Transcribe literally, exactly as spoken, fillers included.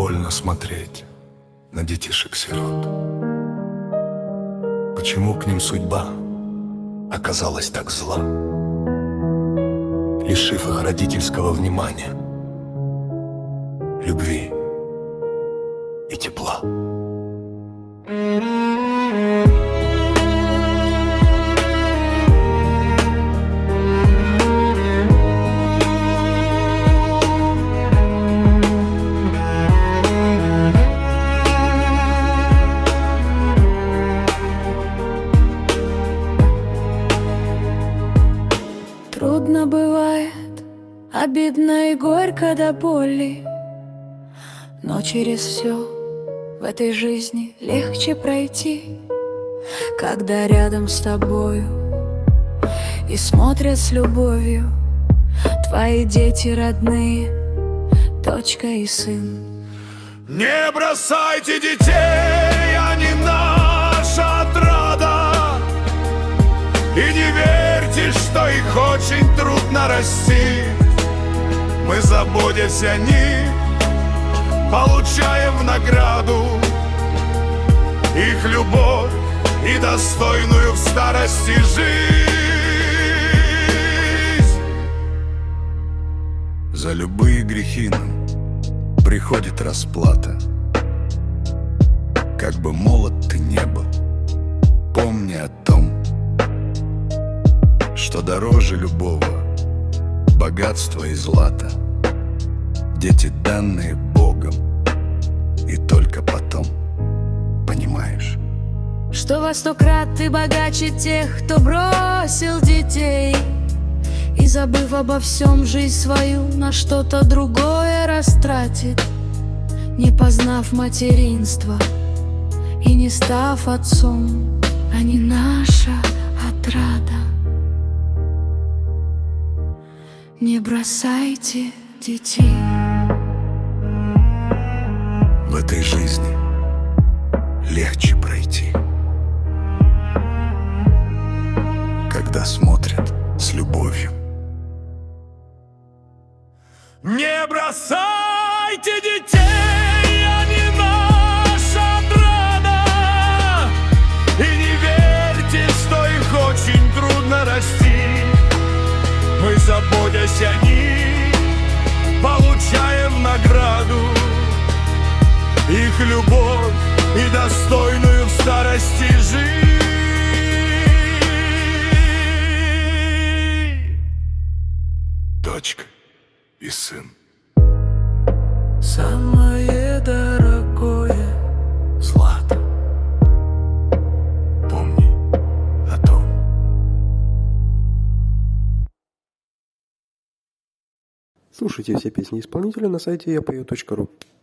больно смотреть на детишек-сирот. Почему к ним судьба оказалась так зла, лишив их родительского внимания, любви и тепла? Трудно бывает, обидно и горько до боли, но через все в этой жизни легче пройти, когда рядом с тобою и смотрят с любовью твои дети родные, дочка и сын. Не бросайте детей, они наша отрада, и не верьте, что их очень трудно растить. Мы, заботясь о них, получаем в награду их любовь и достойную в старости жизнь. За любые грехи нам приходит расплата. Как бы молод ты не был, помни о том, что дороже любого богатства и злата дети, данные Богом, и только потом понимаешь, что во сто крат ты богаче тех, кто бросил детей и, забыв обо всем, жизнь свою на что-то другое растратит, не познав материнства и не став отцом. Они наша отрада. Не бросайте детей. в этой жизни легче пройти, когда смотрят с любовью. Не бросайте детей, они наша отрада, и не верьте, что их очень трудно растить. Мы, заботясь о них, получаем награду их любовь и достойную в старости жизнь. Дочка и сын. Самое дорогое Злата, помни о том. Слушайте все песни исполнителя на сайте я пою точка ру.